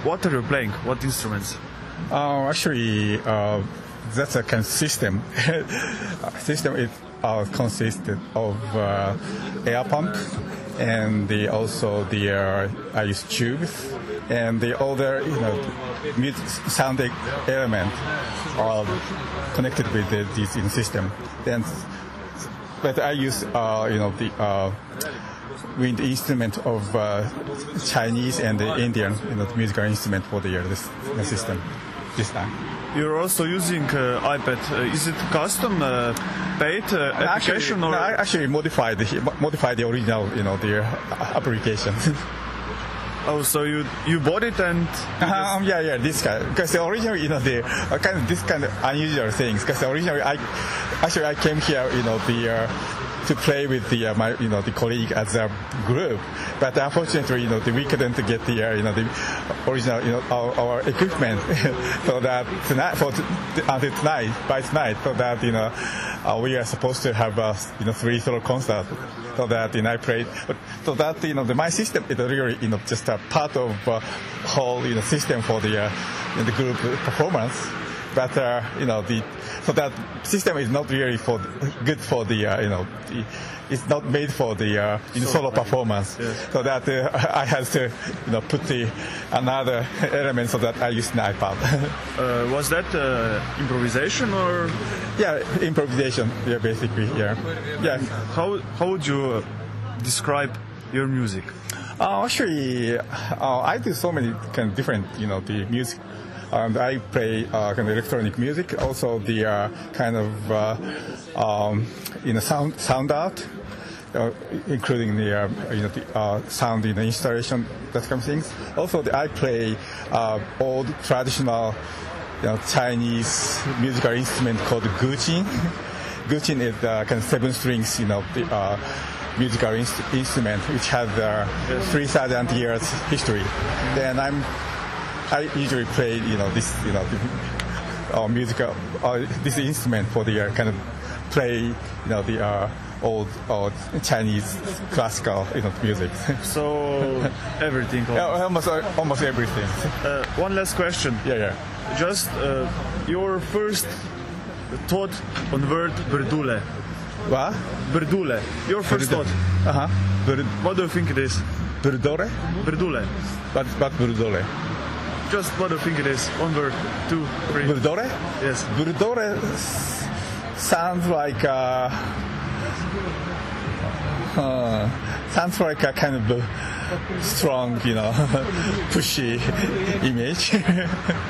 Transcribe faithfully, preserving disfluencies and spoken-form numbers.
what are you playing? What instruments? Uh, actually, uh, that's a kind of system. System is uh, consisted of uh, air pump, and the, also the uh, I use tubes, and the other you know music sounding element are connected with the, this in system. Then, but I use uh, you know the uh, wind instrument of uh, Chinese and the Indian you know the musical instrument for the, uh, this the system this time. You're also using uh, iPad. Uh, is it custom uh, paid uh, application actually, or? No, I actually modified the modified the original you know the uh, application. Oh, so you you bought it and? Um, yeah, yeah, this kind. Because originally, you know, the uh, kind of this kind of unusual things. Because originally, I actually I came here, you know, the uh, to play with the uh, my you know the colleague as a group. But unfortunately, you know, the, we couldn't get the uh, you know the original you know our, our equipment, so that tonight for t- until tonight by tonight, so that you know uh, we are supposed to have a you know three solo concert. So that you know, I played, but so that you know the, my system is really you know just a part of uh, whole you know system for the uh, you know, the group performance. But uh, you know the so that system is not really for good for the uh, you know the, it's not made for the uh, in solo performance. Yes. So that uh, I had to you know put the another element so that I use an iPad. uh, was that uh, improvisation or? Yeah, improvisation. Yeah, basically. Yeah, yeah. How how would you uh, describe your music? Uh, actually, uh, I do so many kind of different, you know, the music. And I play uh, kind of electronic music, also the uh, kind of uh, um, you know sound sound art, uh, including the uh, you know the uh, sound in the installation, that kind of things. Also, the, I play uh, old traditional you know, Chinese musical instrument called guqin. Guqin is uh, kind of seven strings, you know, the, uh, musical inst- instrument which has uh, three thousand years history. Then I'm I usually play, you know, this, you know, the, uh, musical, uh, this instrument for the uh, kind of play, you know, the uh, old uh, Chinese classical, you know, music. So everything. Yeah, almost, uh, almost everything. Uh, one last question. Yeah, yeah. Just uh, your first thought on word Berdule. What? Berdule. Your first thought. Uh huh. Ber- What do you think it is? Berdore? Berdule. What? What Berdore? Just what do you think it is? One word, two, three. Berdore? Yes. Berdore s- sounds like uh, uh, sounds like a kind of uh, strong, you know, pushy image.